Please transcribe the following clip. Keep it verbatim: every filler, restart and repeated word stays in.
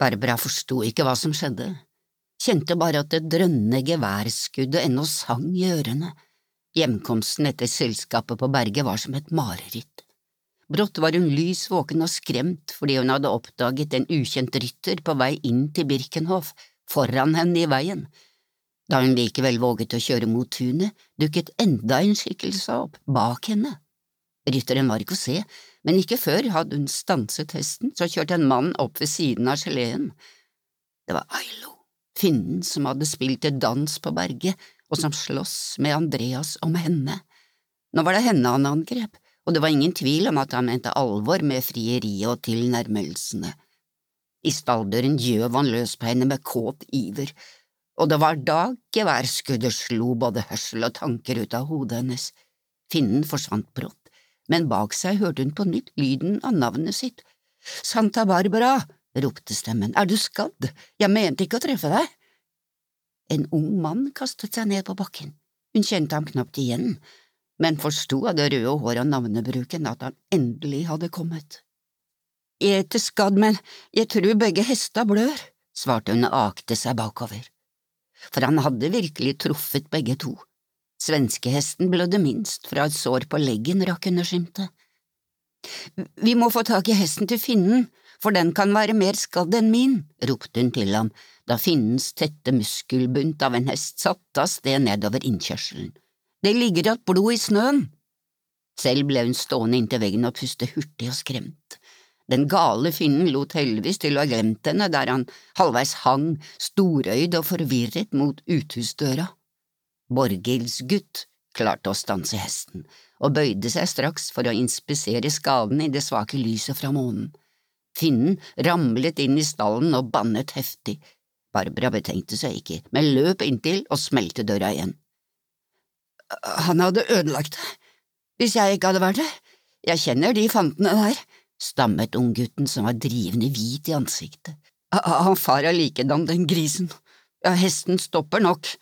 Barbara forsto ikke hva som skjedde, kjente bare at det drønnende geværskuddet ennå sang i ørene. Hjemkomsten etter selskapet på berget var som et mareritt. Brått var hun lys våken og skremt fordi hun hadde oppdaget en ukjent rytter på vei inn til Birkenhof, foran henne i veien. Da hun likevel våget å kjøre mot tunet, dukket enda en skikkelse opp, bak henne. Rytteren var ikke å se, men ikke før hadde hun stanset hesten, så kjørte en mann opp ved siden av geleen. Det var Ailo, finnen som hadde spilt et dans på berget, og som slåss med Andreas om henne. Nå var det henne han angrep, og det var ingen tvil om at han mente alvor med frieriet og tilnærmelsene. I stalldøren gjøv han løs på henne med kåt iver, og det var da geværskuddet slo både hørsel og tanker ut av hodet hennes. Finnen forsvant brått, men bak seg hørte hun på nytt lyden av navnet sitt. Santa Barbara, ropte stemmen, er du skadd? Jeg mente ikke å treffe deg. En ung mann kastet seg ned på bakken. Hun kjente ham knapt igjen, men forsto av det røde håret og navnebruken at han endelig hadde kommet. Jeg er ikke skadd, men jeg tror begge hester blør, svarte hun og akte seg bakover. For han hadde virkelig truffet begge to. Svenskehesten blødde minst, fra et sår på leggen rakk hun å skimte. Vi må få tak i hesten til finnen, for den kan være mer skadd enn min, ropte hun til ham, da finnens tette muskelbunt av en hest satte av sted nedover innkjørselen. Det ligger igjen blod i snøen. Selv ble hun stående inntil veggen og puste hurtig og skremt. Den gale finnen lot heldigvis til å ha glemt henne der han halvveis hang, storøyd og forvirret mot uthusdøra. Borghild gutt klarte å stanse hesten, og bøyde seg straks for å inspisere skaden i det svake lyset fra månen. Finnen ramlet inn i stallen og bannet heftig. Barbara betenkte seg ikke, men løp inntil og smelte døra igjen. Han hadde ødelagt det, hvis jeg ikke hadde vært det. Jeg kjenner de fantene der, stammet unggutten som var drivende hvit i ansiktet. Han farer likedan, den grisen. Ja, hesten stopper nok,